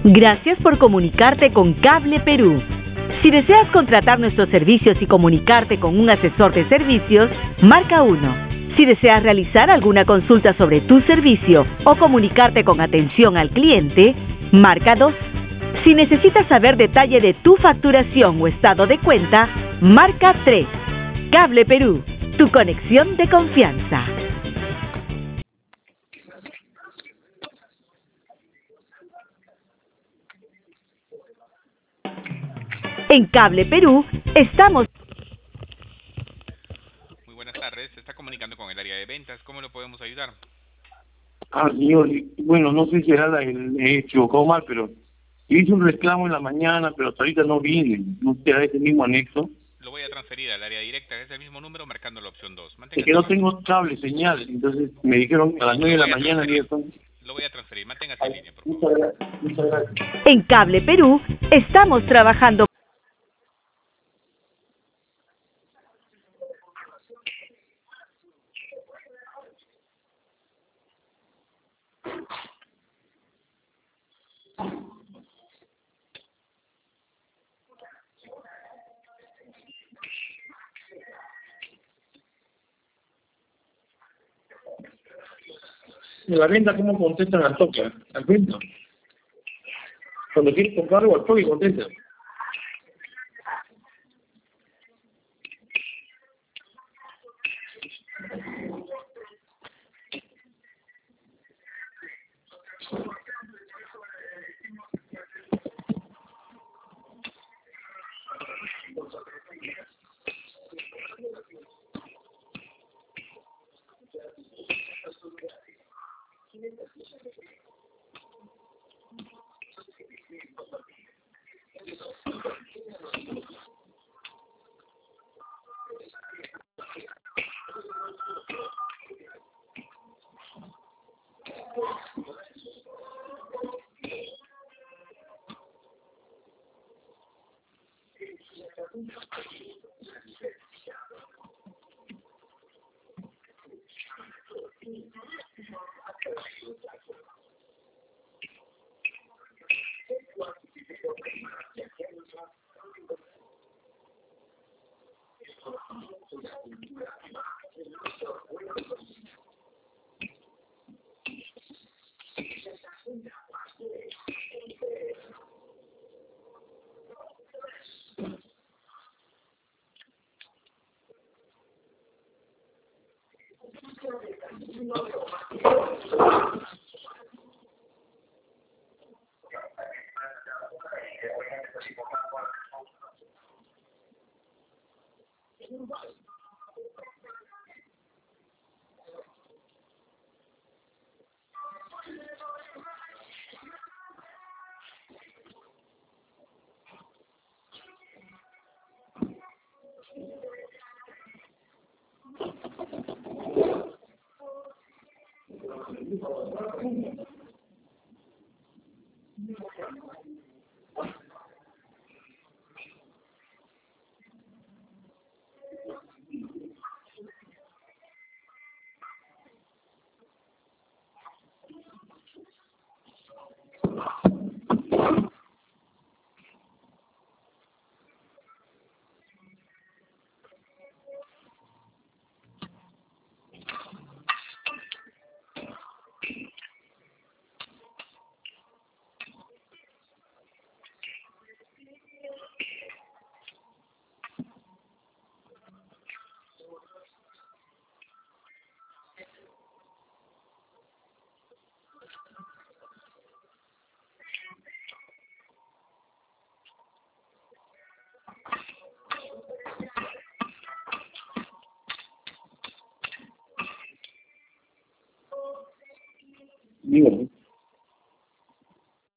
Gracias por comunicarte con Cable Perú. Si deseas contratar nuestros servicios y comunicarte con un asesor de servicios, marca 1. Si deseas realizar alguna consulta sobre tu servicio o comunicarte con atención al cliente, marca 2. Si necesitas saber detalle de tu facturación o estado de cuenta, marca 3. Cable Perú, tu conexión de confianza. En Cable Perú estamos... Muy buenas tardes, se está comunicando con el área de ventas, ¿cómo lo podemos ayudar? Señor, bueno, no sé si era he equivocado mal, pero hice un reclamo en la mañana, pero hasta ahorita no viene. ¿No será ese mismo anexo? Lo voy a transferir al área directa, es el mismo número marcando la opción 2. Es que no tengo cable, señal, entonces me dijeron a las 9 de la mañana. Lo voy a transferir, manténgase en línea, por favor. Muchas gracias. En Cable Perú estamos trabajando... ¿En la venta cómo contestan al toque? ¿Al venta? Cuando quieres comprar algo al toque contestan. Dígame.